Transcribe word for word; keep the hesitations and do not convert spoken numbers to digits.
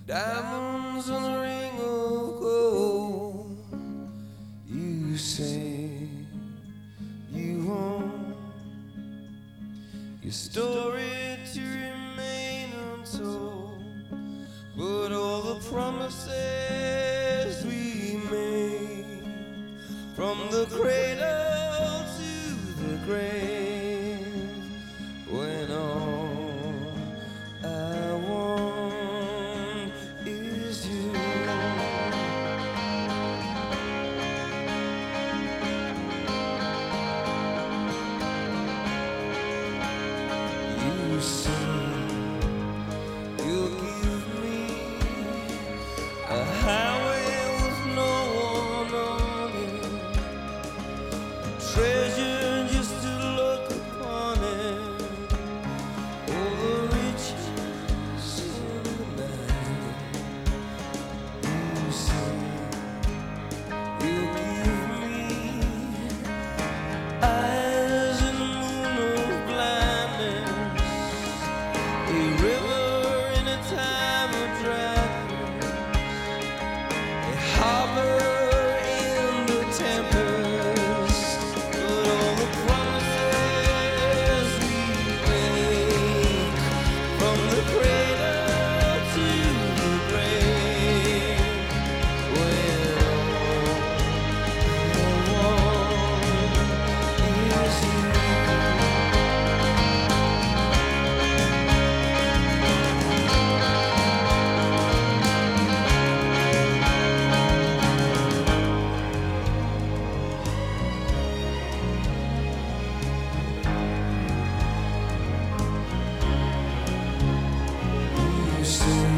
diamonds on a ring of gold. You say you want your story to remain untold, but all the promises we made, from the cradle to the grave, when all I want is you. You say you'll give me a highway with no one on it, treasure just to look upon it, all the riches in the night. You say you'll give me eyes in the moon of blindness, a river in a time of dryness, a harbor in the tempest, but all the promises we make, from the cradle to the grave, when all I want is you. You say